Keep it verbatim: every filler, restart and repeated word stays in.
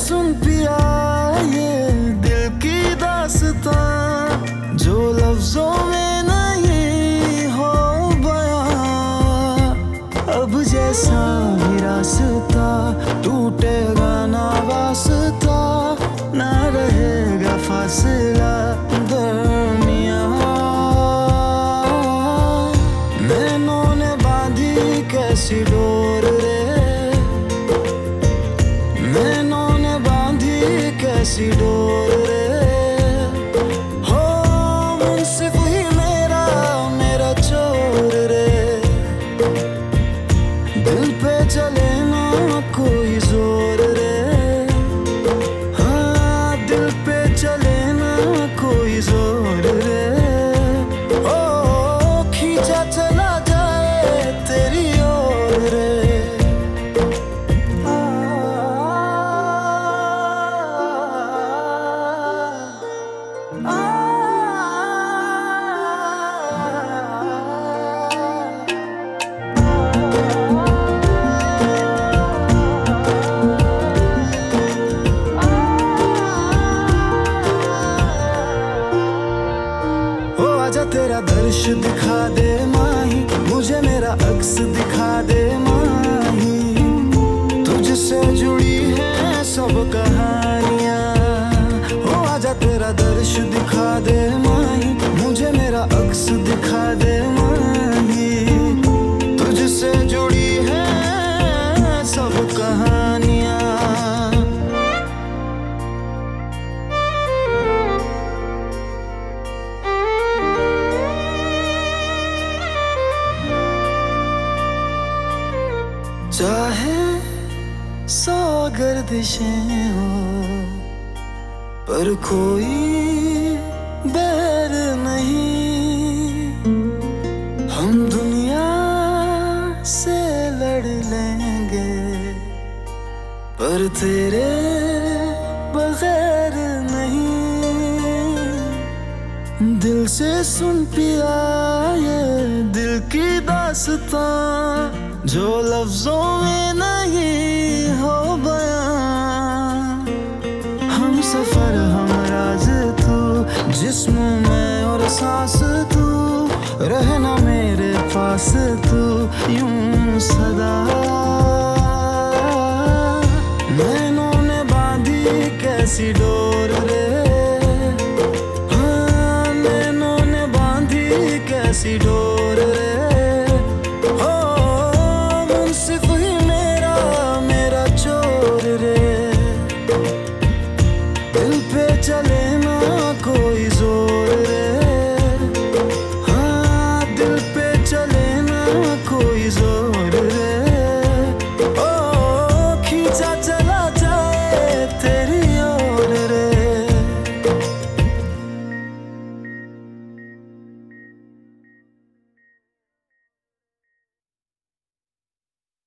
सुन पिया ये दिल की दास्तां, जो लफ्जों में नहीं हो बयां। अब जैसा भी रास्ता टूटेगा ना वास्ता, ना रहेगा फासला दरमियां। नैनों ने बांधी कैसी डोर रे, नैनों ने बांधी कैसी डोर रे। हो मुंसिफ ही मेरा मेरा चोर रे, दिल पे चले ना कोई जोर रे। हाँ दिल पे चले ना कोई जोर रे। ओ खींचा चला जाए तेरी ओर रे। आजा तेरा दर्श दिखा दे माही, मुझे मेरा अक्स दिखा दे माही। तुझसे जुड़ी है सब कहानियां। ओ आजा तेरा दर्श दिखा दे माही, मुझे मेरा अक्स दिखा दे माही। तुझसे जुड़ी है सब कहानियां। चाहे सौ गर्दिशें हो, पर कोई बैर नहीं। हम दुनिया से लड़ लेंगे, पर तेरे बगैर नहीं। दिल से सुन पिया ये दिल की दास्तां, जो लफ्जों में नहीं हो बयां। हम सफर हम राज तू, जिस्म में और सांस तू, रहना मेरे पास तू यूं सदा। नैनों ने बांधी कैसी डोर रे, हाँ नैनों ने बांधी कैसी डोर रे। सिर्फ ही मेरा मेरा चोर रे, दिल पे चले ना कोई जोर रे। हाँ दिल पे चले ना कोई